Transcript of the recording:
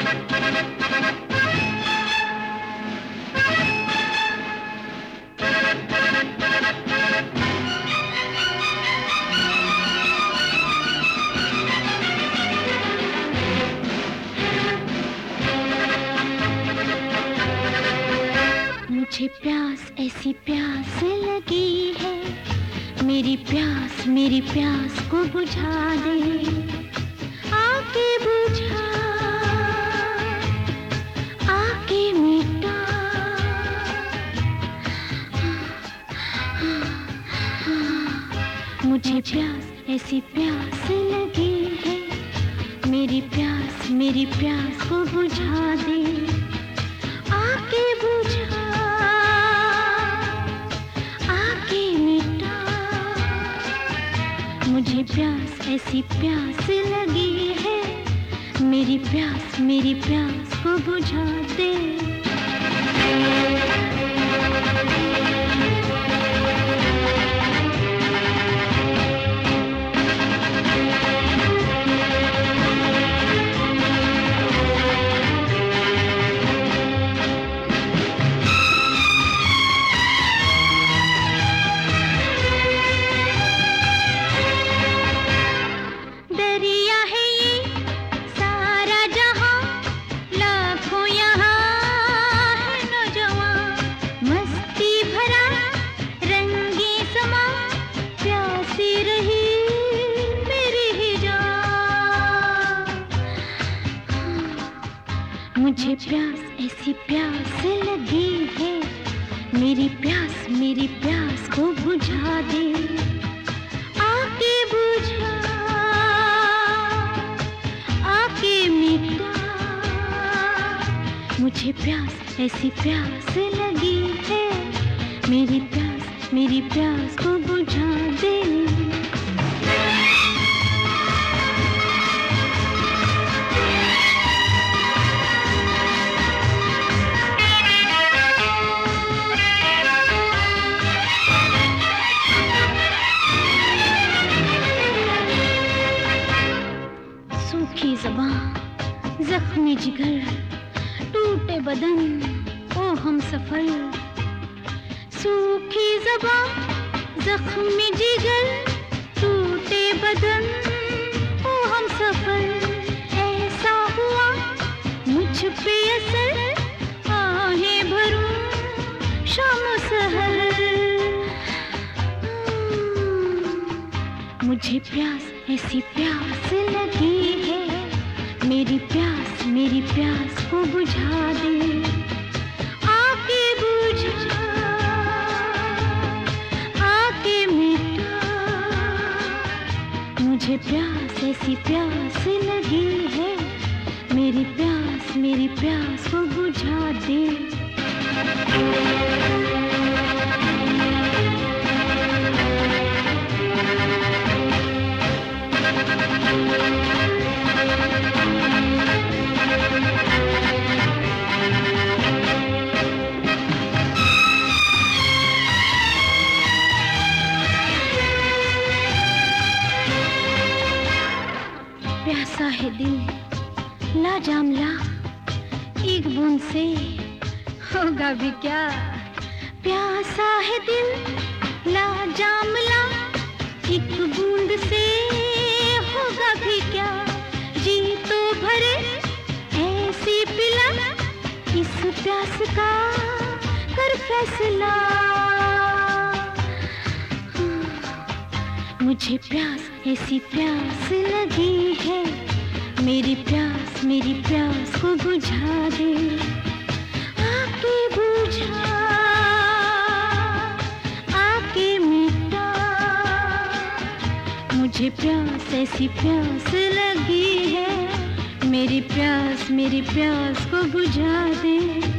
मुझे प्यास ऐसी प्यास लगी है, मेरी प्यास को बुझा दे, आके बुझा, आके मिटा। मुझे प्यास ऐसी प्यास लगी है, मेरी प्यास को बुझा दे, आके बुझा, मुझे प्यास ऐसी प्यास लगी है, मेरी प्यास को बुझा दे। मुझे प्यास ऐसी प्यास लगी है, मेरी प्यास को बुझा दे, आके बुझा, आके मिटा। मुझे प्यास ऐसी प्यास लगी है, मेरी प्यास को बुझा दे। सूखी ज़बां, ज़ख्मी जिगर, टूटे बदन, ओ हम सफर। सूखी ज़बां, ज़ख्मी जिगर, टूटे बदन, ओ हम सफर। ऐसा हुआ मुझ पे असर, आहें भरूं शाम सहर। मुझे प्यास ऐसी प्यास लगी है, मेरी प्यास को बुझा दे, आके बुझा, आके मिटा। मुझे प्यास ऐसी प्यास लगी है, मेरी प्यास को बुझा दे। प्यासा है दिल लाजाम ला, एक बूंद से होगा भी क्या। प्यासा है दिल लाजाम ला, एक बूंद से होगा भी क्या। जी तो भरे ऐसी पिला, इस प्यास का कर फैसला। मुझे प्यास ऐसी प्यास लगी है, मेरी प्यास को बुझा दे, आके बुझा, आके मिटा। मुझे प्यास ऐसी प्यास लगी है, मेरी प्यास को बुझा दे।